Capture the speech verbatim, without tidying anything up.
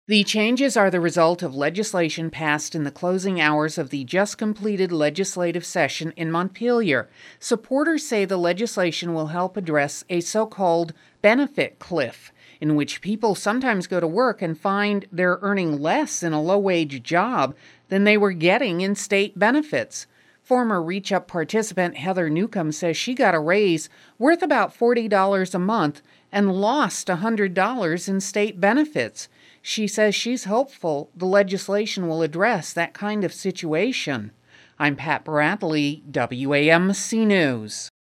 The changes are the result of legislation passed in the closing hours of the just completed legislative session in Montpelier. Supporters say the legislation will help address a so-called benefit cliff, in which people sometimes go to work and find they're earning less in a low-wage job than they were getting in state benefits. Former Reach Up participant Heather Newcomb says she got a raise worth about forty dollars a month and lost one hundred dollars in state benefits. She says she's hopeful the legislation will address that kind of situation. I'm Pat Bradley, W A M C News.